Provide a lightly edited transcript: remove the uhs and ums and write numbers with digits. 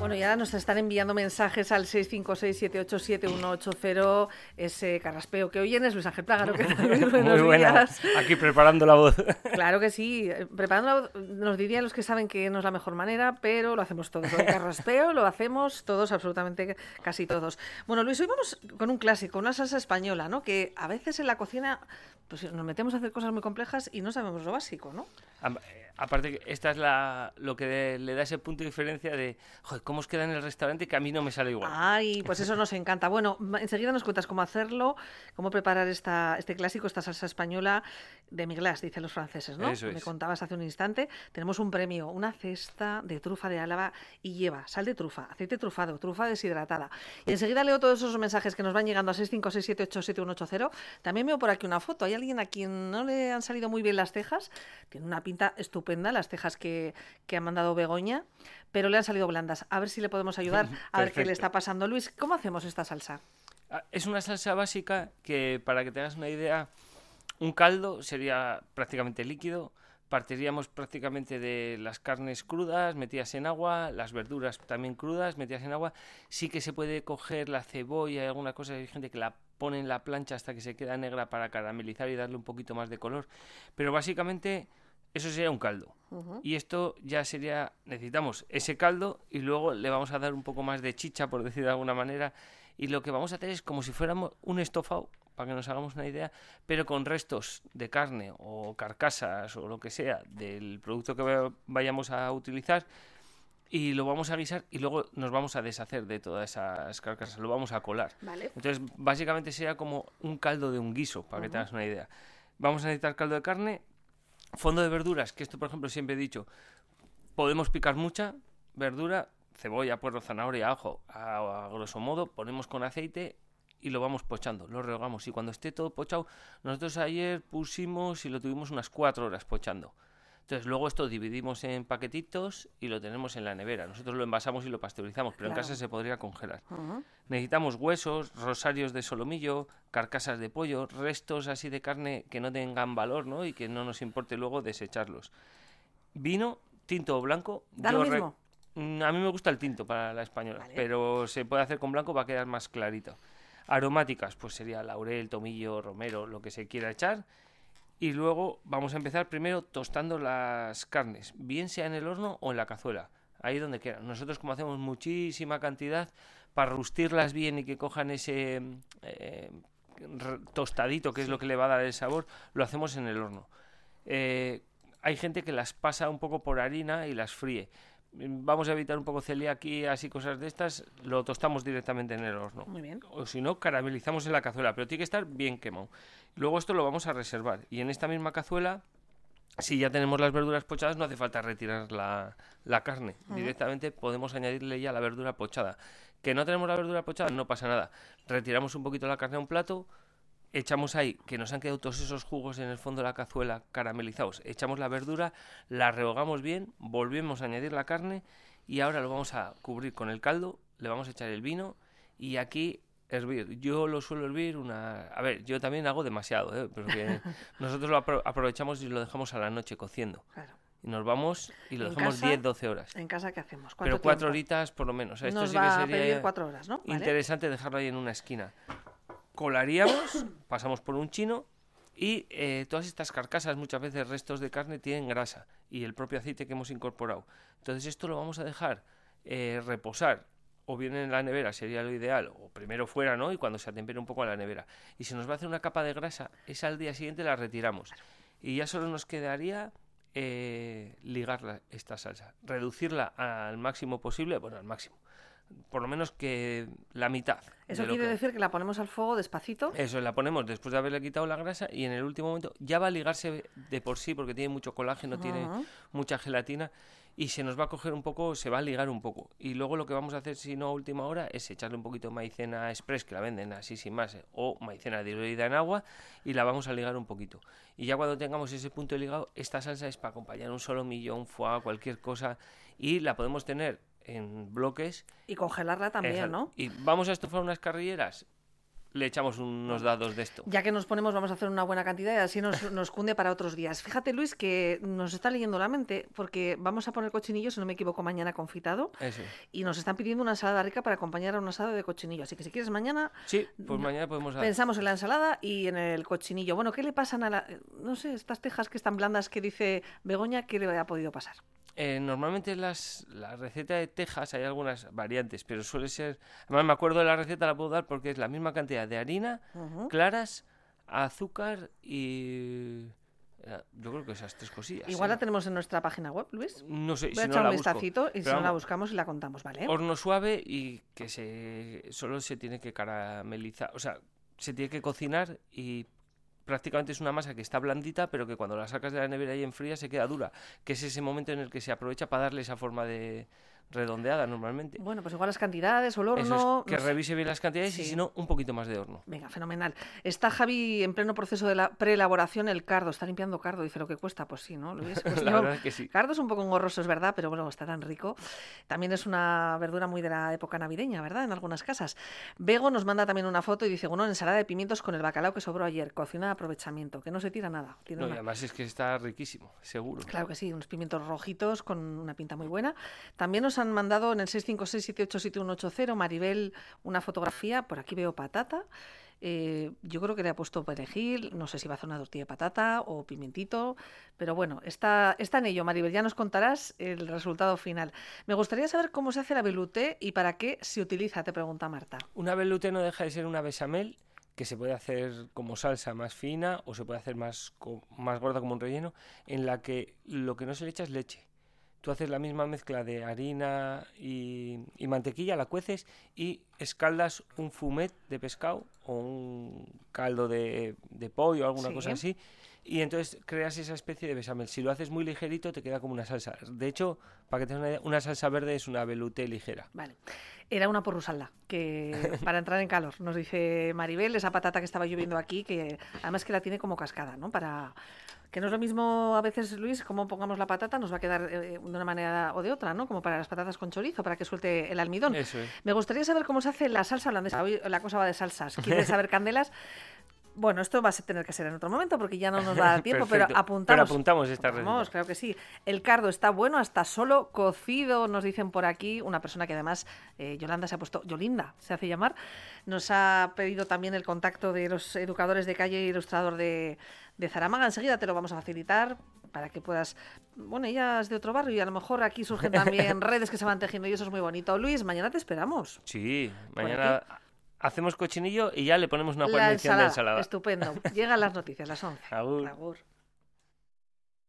Bueno, ya nos están enviando mensajes al 656-787-180, ese carraspeo que oyen es Luis Ángel Plágaro. ¿Qué tal, Luis? Buenos Muy buena, días. aquí preparando la voz. Claro que sí, preparando la voz, nos dirían los que saben que no es la mejor manera, pero lo hacemos todos. El carraspeo lo hacemos todos, absolutamente casi todos. Bueno, Luis, hoy vamos con un clásico, una salsa española, ¿no? Que a veces en la cocina pues nos metemos a hacer cosas muy complejas y no sabemos lo básico, ¿no? Aparte que esta es lo que le da ese punto de diferencia de, joder, ¿cómo os queda en el restaurante que a mí no me sale igual? Ay, pues eso nos encanta. Bueno, enseguida nos cuentas cómo hacerlo, cómo preparar este clásico, esta salsa española de Miglas, dicen los franceses, ¿no? Eso es. Me contabas hace un instante. Tenemos un premio, una cesta de trufa de Álava y lleva sal de trufa, aceite trufado, trufa deshidratada. Y enseguida leo todos esos mensajes que nos van llegando a 656-787-180. También veo por aquí una foto. Hay alguien a quien no le han salido muy bien las cejas. Tiene una pinta estupenda, las cejas que ha mandado Begoña, pero le han salido blandas. A ver si le podemos ayudar, a ver qué le está pasando. Luis, ¿cómo hacemos esta salsa? Es una salsa básica que, para que te hagas una idea, un caldo sería prácticamente líquido. Partiríamos prácticamente de las carnes crudas, metidas en agua, las verduras también crudas, metidas en agua. Sí que se puede coger la cebolla y alguna cosa, hay gente que la pone en la plancha hasta que se queda negra para caramelizar y darle un poquito más de color. Pero básicamente eso sería un caldo. Y esto ya sería, necesitamos ese caldo y luego le vamos a dar un poco más de chicha, por decir de alguna manera. Y lo que vamos a hacer es como si fuéramos un estofado, para que nos hagamos una idea, pero con restos de carne o carcasas o lo que sea del producto que vayamos a utilizar, y lo vamos a guisar y luego nos vamos a deshacer de todas esas carcasas, lo vamos a colar. Vale. Entonces, básicamente sería como un caldo de un guiso, para que te hagas una idea. Vamos a necesitar caldo de carne, fondo de verduras, que esto, por ejemplo, siempre he dicho, podemos picar mucha verdura, cebolla, puerro, zanahoria, ajo, a grosso modo, ponemos con aceite y lo vamos pochando, lo rehogamos. Y cuando esté todo pochado, nosotros ayer pusimos y lo tuvimos unas 4 horas pochando. Entonces luego esto dividimos en paquetitos y lo tenemos en la nevera. Nosotros lo envasamos y lo pasteurizamos, pero en casa se podría congelar. Necesitamos huesos, rosarios de solomillo, carcasas de pollo, restos así de carne que no tengan valor, ¿no? Y que no nos importe luego desecharlos. Vino, tinto o blanco. ¿Da lo mismo? A mí me gusta el tinto para la española, vale, pero se puede hacer con blanco para quedar más clarito. Aromáticas, pues sería laurel, tomillo, romero, lo que se quiera echar. Y luego vamos a empezar primero tostando las carnes, bien sea en el horno o en la cazuela, ahí donde quieran. Nosotros, como hacemos muchísima cantidad, para rustirlas bien y que cojan ese tostadito, que es lo que le va a dar el sabor, lo hacemos en el horno. Hay gente que las pasa un poco por harina y las fríe. Vamos a evitar un poco celiaquías y cosas de estas, lo tostamos directamente en el horno. Muy bien. O si no, caramelizamos en la cazuela, pero tiene que estar bien quemado. Luego esto lo vamos a reservar. Y en esta misma cazuela, si ya tenemos las verduras pochadas, no hace falta retirar la carne. Directamente podemos añadirle ya la verdura pochada. Que no tenemos la verdura pochada, no pasa nada. Retiramos un poquito la carne a un plato, echamos ahí, que nos han quedado todos esos jugos en el fondo de la cazuela caramelizados, echamos la verdura, la rehogamos bien, volvemos a añadir la carne y ahora lo vamos a cubrir con el caldo, le vamos a echar el vino y aquí hervir. Yo lo suelo hervir A ver, yo también hago demasiado, pero que nosotros lo aprovechamos y lo dejamos a la noche cociendo. Claro. Y nos vamos y lo dejamos 10-12 horas. ¿En casa qué hacemos? Pero 4 horitas por lo menos. Esto nos sí va que sería a pedir 4 horas, ¿no? Interesante dejarlo ahí en una esquina. Colaríamos, pasamos por un chino y todas estas carcasas, muchas veces restos de carne, tienen grasa y el propio aceite que hemos incorporado. Entonces esto lo vamos a dejar reposar, o bien en la nevera sería lo ideal, o primero fuera, ¿no? Y cuando se atempere un poco a la nevera. Y se nos va a hacer una capa de grasa, esa al día siguiente la retiramos. Y ya solo nos quedaría ligar esta salsa, reducirla al máximo posible, bueno, al máximo, por lo menos que la mitad. Eso quiere decir que la ponemos al fuego despacito. Eso, la ponemos después de haberle quitado la grasa y en el último momento ya va a ligarse de por sí porque tiene mucho colágeno, tiene mucha gelatina y se nos va a coger un poco, se va a ligar un poco. Y luego lo que vamos a hacer, si no a última hora, es echarle un poquito de maicena express, que la venden así sin más, o maicena diluida en agua y la vamos a ligar un poquito. Y ya cuando tengamos ese punto ligado, esta salsa es para acompañar un solomillo, un foie, cualquier cosa y la podemos tener en bloques. Y congelarla también, ¿no? Y vamos a estofar unas carrilleras. le echamos unos dados de esto. Ya que nos ponemos, vamos a hacer una buena cantidad y así nos cunde para otros días. Fíjate, Luis, que nos está leyendo la mente, porque vamos a poner cochinillo, si no me equivoco, mañana confitado. Eso. Y nos están pidiendo una ensalada rica para acompañar a un asado de cochinillo. Así que si quieres mañana... Sí, pues mañana podemos... Pensamos en la ensalada y en el cochinillo. Bueno, ¿qué le pasan a no sé, estas tejas que están blandas que dice Begoña, qué le ha podido pasar? Normalmente la receta de tejas hay algunas variantes, pero suele ser... Además me acuerdo de la receta, la puedo dar porque es la misma cantidad de harina, claras, azúcar y... Yo creo que esas 3 cosillas. Igual la tenemos en nuestra página web, Luis. No sé, Voy a si no echar la un busco. vistacito y si Pero no la vamos, buscamos y la contamos, ¿vale? horno suave y que solo se tiene que caramelizar, o sea, se tiene que cocinar y prácticamente es una masa que está blandita, pero que cuando la sacas de la nevera y enfría se queda dura, que es ese momento en el que se aprovecha para darle esa forma de redondeada normalmente. Bueno, pues igual las cantidades o el horno... Eso es, que no sé. revise bien las cantidades Sí. y si no, un poquito más de horno. Venga, fenomenal. Está Javi en pleno proceso de la preelaboración, el cardo. Está limpiando cardo, dice lo que cuesta. Pues sí, ¿no, Luis? Pues La verdad es que sí. Cardo es un poco engorroso, es verdad, pero bueno, está tan rico. También es una verdura muy de la época navideña, ¿verdad? En algunas casas. Bego nos manda también una foto y dice, bueno, ensalada de pimientos con el bacalao que sobró ayer, cocina de aprovechamiento, que no se tira nada. Tiene No, y una... además es que está riquísimo, seguro. Claro que sí, unos pimientos rojitos con una pinta muy buena. También nos han mandado en el 656787180 Maribel una fotografía, por aquí veo patata. Yo creo que le ha puesto perejil, no sé si va a hacer una tortilla de patata o pimientito, pero bueno, está en ello, Maribel, ya nos contarás el resultado final. Me gustaría saber cómo se hace la velouté y para qué se utiliza, te pregunta Marta. Una velouté no deja de ser una bechamel que se puede hacer como salsa más fina o se puede hacer más gorda como un relleno, en la que lo que no se le echa es leche. Tú haces la misma mezcla de harina y mantequilla, la cueces y escaldas un fumet de pescado o un caldo de pollo o alguna cosa así. Y entonces creas esa especie de bechamel. Si lo haces muy ligerito te queda como una salsa. De hecho, para que tengas una idea, una salsa verde es una velouté ligera. Vale. Era una porrusalda, que para entrar en calor, nos dice Maribel, esa patata que estaba lloviendo aquí, que además que la tiene como cascada, ¿no? Para... Que no es lo mismo a veces, Luis, como pongamos la patata, nos va a quedar de una manera o de otra, ¿no? Como para las patatas con chorizo, para que suelte el almidón. Eso es. Me gustaría saber cómo se hace la salsa holandesa. Hoy la cosa va de salsas. ¿Quieres saber, Candelas? Bueno, esto va a tener que ser en otro momento porque ya no nos va a dar tiempo, pero apuntamos esta receta. Claro que sí. El cardo está bueno, hasta solo cocido, nos dicen por aquí. Una persona que además, Yolanda se ha puesto, Yolinda se hace llamar, nos ha pedido también el contacto de los educadores de calle e ilustrador de Zaramaga. Enseguida te lo vamos a facilitar para que puedas... Bueno, ella es de otro barrio y a lo mejor aquí surgen también redes que se van tejiendo y eso es muy bonito. Luis, mañana te esperamos. Sí, mañana... Hacemos cochinillo y ya le ponemos una guarnición de ensalada. Estupendo. Llegan las noticias, las 11. Agur. Agur.